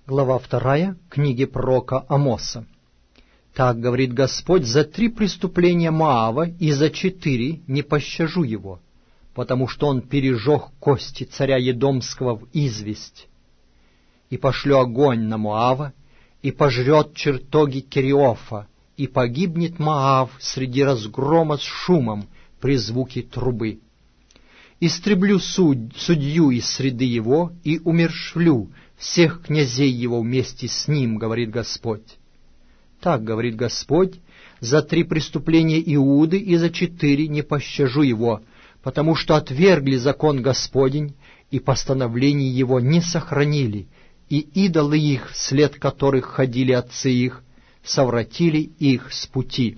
Глава 2 книги пророка Амоса. Так говорит Господь: за 3 преступления Моава и за 4 не пощажу его, потому что он пережег кости царя Едомского в известь. И пошлю огонь на Моава, и пожрет чертоги Кериофа, и погибнет Моав среди разгрома с шумом при звуке трубы. Истреблю судью из среды его, и умершвлю всех князей его вместе с ним, говорит Господь. Так говорит Господь: за 3 преступления Иуды и за 4 не пощажу его, потому что отвергли закон Господень, и постановлений его не сохранили, и идолы их, вслед которых ходили отцы их, совратили их с пути.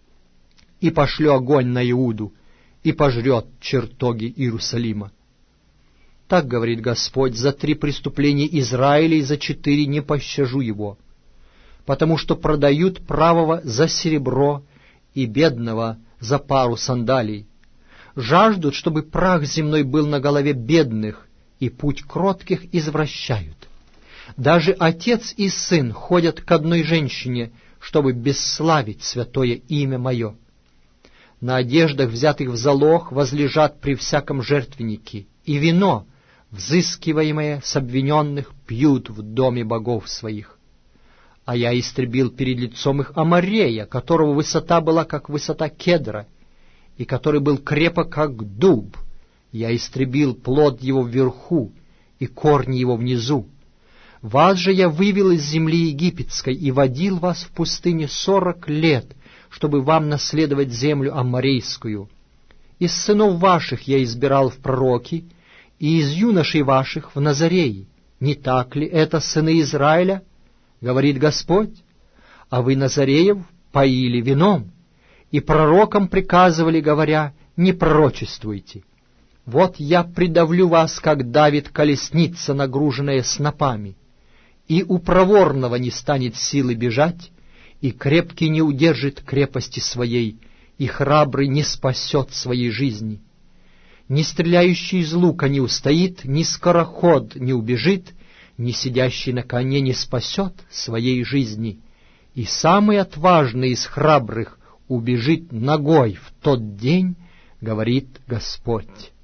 И пошлю огонь на Иуду, и пожрет чертоги Иерусалима. Так говорит Господь: за 3 преступления Израиля и за 4 не пощажу его, потому что продают правого за серебро и бедного за пару сандалий. Жаждут, чтобы прах земной был на голове бедных, и путь кротких извращают. Даже отец и сын ходят к одной женщине, чтобы бесславить святое имя мое. На одеждах, взятых в залог, возлежат при всяком жертвеннике, и вино, взыскиваемое с обвиненных, пьют в доме богов своих. А я истребил перед лицом их Аморея, которого высота была, как высота кедра, и который был крепок, как дуб. Я истребил плод его вверху и корни его внизу. Вас же я вывел из земли египетской и водил вас в пустыне 40 лет, чтобы вам наследовать землю амморейскую. Из сынов ваших я избирал в пророки, и из юношей ваших в Назареи. Не так ли это сыны Израиля? Говорит Господь. А вы Назареев поили вином, и пророкам приказывали, говоря: не пророчествуйте. Вот я придавлю вас, как давит колесница, нагруженная снопами, и у проворного не станет силы бежать, и крепкий не удержит крепости своей, и храбрый не спасет своей жизни. Ни стреляющий из лука не устоит, ни скороход не убежит, ни сидящий на коне не спасет своей жизни. И самый отважный из храбрых убежит нагой в тот день, говорит Господь.